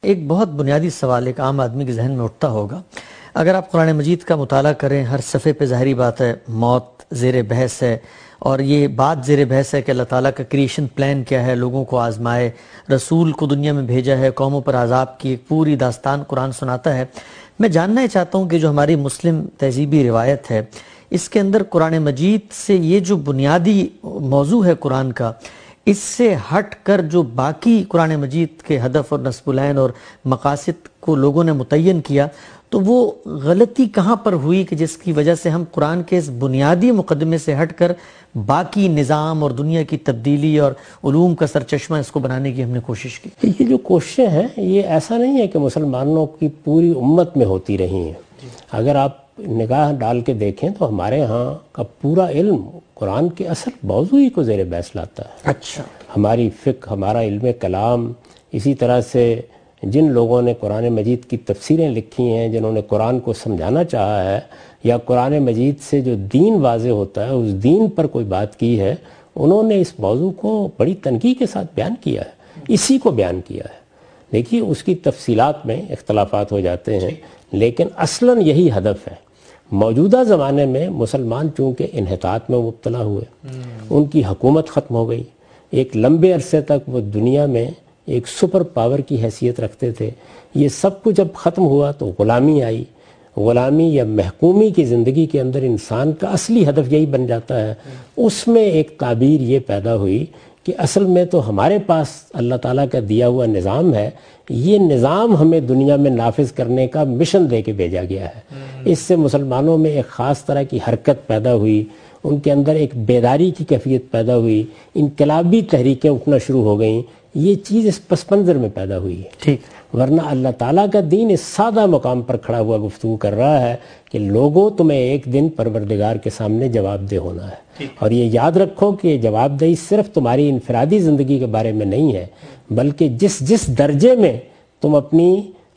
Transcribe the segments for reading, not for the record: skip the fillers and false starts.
ایک بہت بنیادی سوال ایک عام آدمی کے ذہن میں اٹھتا ہوگا. اگر آپ قرآن مجید کا مطالعہ کریں، ہر صفحے پہ ظاہری بات ہے موت زیر بحث ہے، اور یہ بات زیر بحث ہے کہ اللہ تعالیٰ کا کریشن پلان کیا ہے، لوگوں کو آزمائے، رسول کو دنیا میں بھیجا ہے، قوموں پر عذاب کی ایک پوری داستان قرآن سناتا ہے. میں جاننا چاہتا ہوں کہ جو ہماری مسلم تہذیبی روایت ہے، اس کے اندر قرآن مجید سے یہ جو بنیادی موضوع ہے قرآن کا، اس سے ہٹ کر جو باقی قرآن مجید کے ہدف اور نصب العین اور مقاصد کو لوگوں نے متعین کیا، تو وہ غلطی کہاں پر ہوئی کہ جس کی وجہ سے ہم قرآن کے اس بنیادی مقدمے سے ہٹ کر باقی نظام اور دنیا کی تبدیلی اور علوم کا سرچشمہ اس کو بنانے کی ہم نے کوشش کی؟ یہ جو کوششیں ہیں یہ ایسا نہیں ہے کہ مسلمانوں کی پوری امت میں ہوتی رہی ہیں. اگر آپ نگاہ ڈال کے دیکھیں تو ہمارے ہاں کا پورا علم قرآن کے اصل موضوع ہی کو زیر بحث لاتا ہے. اچھا. ہماری فقہ، ہمارا علم کلام، اسی طرح سے جن لوگوں نے قرآن مجید کی تفسیریں لکھی ہیں، جنہوں نے قرآن کو سمجھانا چاہا ہے یا قرآن مجید سے جو دین واضح ہوتا ہے اس دین پر کوئی بات کی ہے، انہوں نے اس موضوع کو بڑی تنقید کے ساتھ بیان کیا ہے، اسی کو بیان کیا ہے. دیکھیے اس کی تفصیلات میں اختلافات ہو جاتے ہیں، لیکن اصلاً یہی ہدف ہے. موجودہ زمانے میں مسلمان چونکہ انحطاط میں مبتلا ہوئے، ان کی حکومت ختم ہو گئی، ایک لمبے عرصے تک وہ دنیا میں ایک سپر پاور کی حیثیت رکھتے تھے. یہ سب کچھ جب ختم ہوا تو غلامی آئی. غلامی یا محکومی کی زندگی کے اندر انسان کا اصلی ہدف یہی بن جاتا ہے. اس میں ایک تعبیر یہ پیدا ہوئی کہ اصل میں تو ہمارے پاس اللہ تعالیٰ کا دیا ہوا نظام ہے، یہ نظام ہمیں دنیا میں نافذ کرنے کا مشن دے کے بھیجا گیا ہے. اس سے مسلمانوں میں ایک خاص طرح کی حرکت پیدا ہوئی، ان کے اندر ایک بیداری کی کیفیت پیدا ہوئی، انقلابی تحریکیں اٹھنا شروع ہو گئیں. یہ چیز اس پس منظر میں پیدا ہوئی ہے. ٹھیک. ورنہ اللہ تعالیٰ کا دین اس سادہ مقام پر کھڑا ہوا گفتگو کر رہا ہے کہ لوگوں تمہیں ایک دن پروردگار کے سامنے جواب دہ ہونا ہے. اور یہ یاد رکھو کہ جواب دہی صرف تمہاری انفرادی زندگی کے بارے میں نہیں ہے، بلکہ جس درجے میں تم اپنی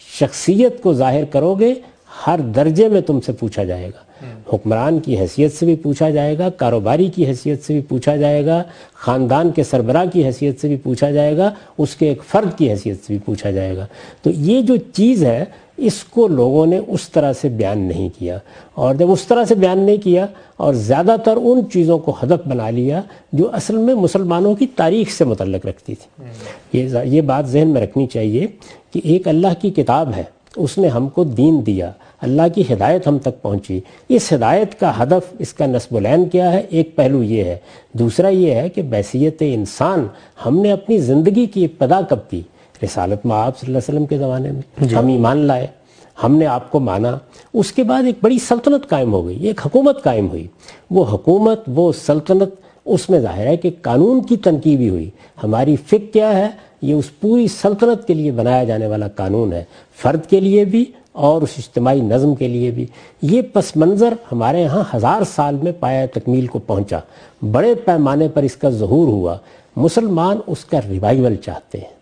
شخصیت کو ظاہر کرو گے ہر درجے میں تم سے پوچھا جائے گا. حکمران کی حیثیت سے بھی پوچھا جائے گا، کاروباری کی حیثیت سے بھی پوچھا جائے گا، خاندان کے سربراہ کی حیثیت سے بھی پوچھا جائے گا، اس کے ایک فرد کی حیثیت سے بھی پوچھا جائے گا. تو یہ جو چیز ہے اس کو لوگوں نے اس طرح سے بیان نہیں کیا، اور جب اس طرح سے بیان نہیں کیا اور زیادہ تر ان چیزوں کو ہدف بنا لیا جو اصل میں مسلمانوں کی تاریخ سے متعلق رکھتی تھی. یہ بات ذہن میں رکھنی چاہیے کہ ایک اللہ کی کتاب ہے، اس نے ہم کو دین دیا، اللہ کی ہدایت ہم تک پہنچی. اس ہدایت کا ہدف، اس کا نصب العین کیا ہے؟ ایک پہلو یہ ہے. دوسرا یہ ہے کہ بحیثیت انسان ہم نے اپنی زندگی کی ابتدا کب کی؟ رسالت میں آپ صلی اللہ علیہ وسلم کے زمانے میں. ہم ایمان لائے، ہم نے آپ کو مانا، اس کے بعد ایک بڑی سلطنت قائم ہو گئی، ایک حکومت قائم ہوئی. وہ حکومت، وہ سلطنت، اس میں ظاہر ہے کہ قانون کی تنقید بھی ہوئی. ہماری فکر کیا ہے؟ یہ اس پوری سلطنت کے لیے بنایا جانے والا قانون ہے، فرد کے لیے بھی اور اس اجتماعی نظم کے لیے بھی. یہ پس منظر ہمارے ہاں 1000 سال میں پایہ تکمیل کو پہنچا، بڑے پیمانے پر اس کا ظہور ہوا. مسلمان اس کا ریوائیول چاہتے ہیں،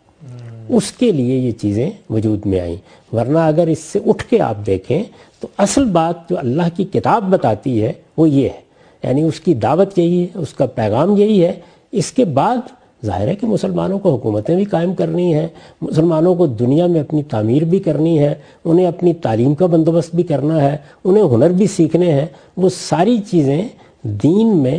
اس کے لیے یہ چیزیں وجود میں آئیں. ورنہ اگر اس سے اٹھ کے آپ دیکھیں تو اصل بات جو اللہ کی کتاب بتاتی ہے وہ یہ ہے، یعنی اس کی دعوت یہی ہے، اس کا پیغام یہی ہے. اس کے بعد ظاہر ہے کہ مسلمانوں کو حکومتیں بھی قائم کرنی ہیں، مسلمانوں کو دنیا میں اپنی تعمیر بھی کرنی ہے، انہیں اپنی تعلیم کا بندوبست بھی کرنا ہے، انہیں ہنر بھی سیکھنے ہیں. وہ ساری چیزیں دین میں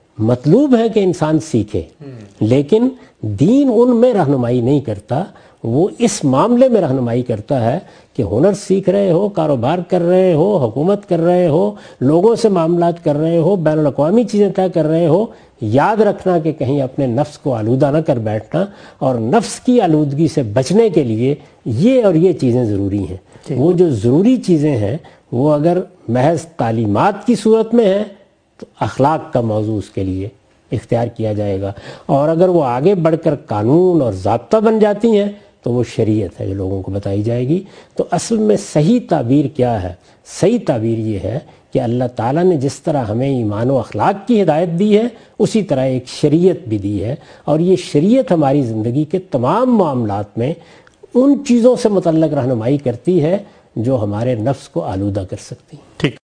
مطلوب ہے کہ انسان سیکھے، لیکن دین ان میں رہنمائی نہیں کرتا. وہ اس معاملے میں رہنمائی کرتا ہے کہ ہنر سیکھ رہے ہو، کاروبار کر رہے ہو، حکومت کر رہے ہو، لوگوں سے معاملات کر رہے ہو، بین الاقوامی چیزیں طے کر رہے ہو، یاد رکھنا کہ کہیں اپنے نفس کو آلودہ نہ کر بیٹھنا. اور نفس کی آلودگی سے بچنے کے لیے یہ اور یہ چیزیں ضروری ہیں. وہ جو ضروری چیزیں ہیں وہ اگر محض تعلیمات کی صورت میں ہیں تو اخلاق کا موضوع اس کے لیے اختیار کیا جائے گا، اور اگر وہ آگے بڑھ کر قانون اور ضابطہ بن جاتی ہیں تو وہ شریعت ہے جو لوگوں کو بتائی جائے گی. تو اصل میں صحیح تعبیر کیا ہے؟ صحیح تعبیر یہ ہے کہ اللہ تعالیٰ نے جس طرح ہمیں ایمان و اخلاق کی ہدایت دی ہے اسی طرح ایک شریعت بھی دی ہے، اور یہ شریعت ہماری زندگی کے تمام معاملات میں ان چیزوں سے متعلق رہنمائی کرتی ہے جو ہمارے نفس کو آلودہ کر سکتی ہیں. ٹھیک.